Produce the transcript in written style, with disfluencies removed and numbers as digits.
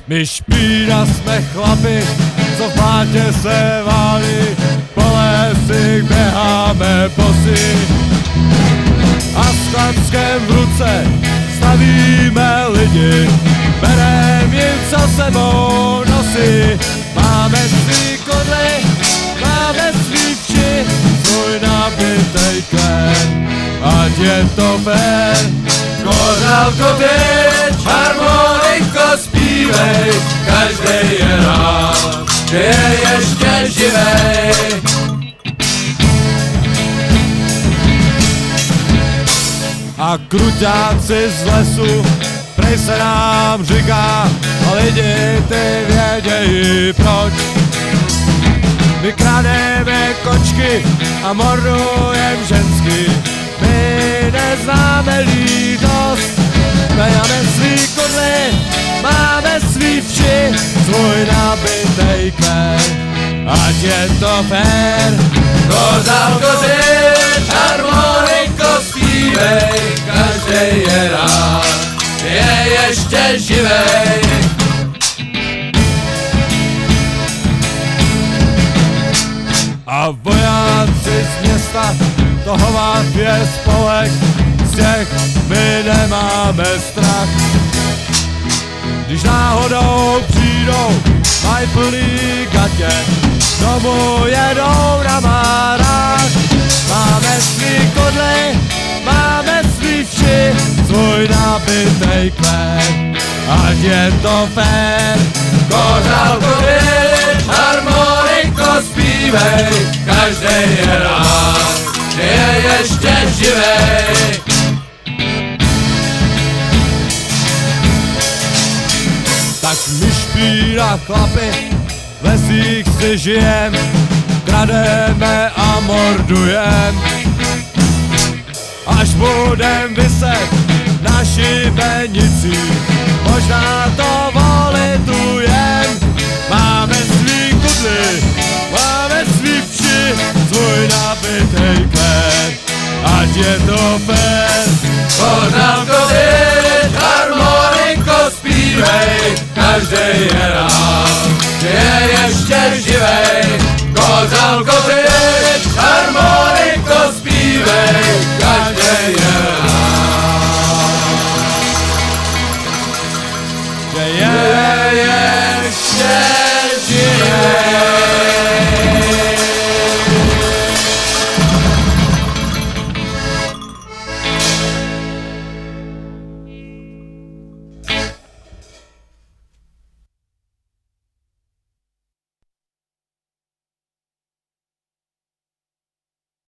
My špína jsme chlapi, co v plátě se válí, po lesích běháme bosy a s klackem v ruce stavíme lidi, berem jim, co sebou nosí. Máme svý kodly, máme svý vši, svůj nabitej klen, ať je to fér. Kořálko běž, harmoniko zpívej, každej je rád, že je ještě živej. A kruťáci z lesu, prej se nám říká, a lidi ty vědějí proč. My krademe kočky a mordujem žensky, my neznáme lítost. Máme svý kodly, máme svý vši, svůj nabitej kmen, ať je to fér. Kořálko běž, harmoniko zpívej, každej je rád, že je ještě živej. A vojáci z města, toho vás je spolek, z těch my nemáme strach. Když náhodou přijdou, mají plný gatě, domů jedou na márách. Máme svý kodly, máme svý vši, svůj nabitej kmen, ať je to fér. Kořálko běž, harmoniko zpívej, každej je rád, že je ještě živej. Tak my špína chlapi, v lesích si žijem, krademe a mordujem. Až budem viset na šibenicích, možná to volitujem. Máme svý kudly, máme svý vši, svůj nabitej kmen, ať je to fér. Kořálko běž, harmoniko zpívej, každej je rád,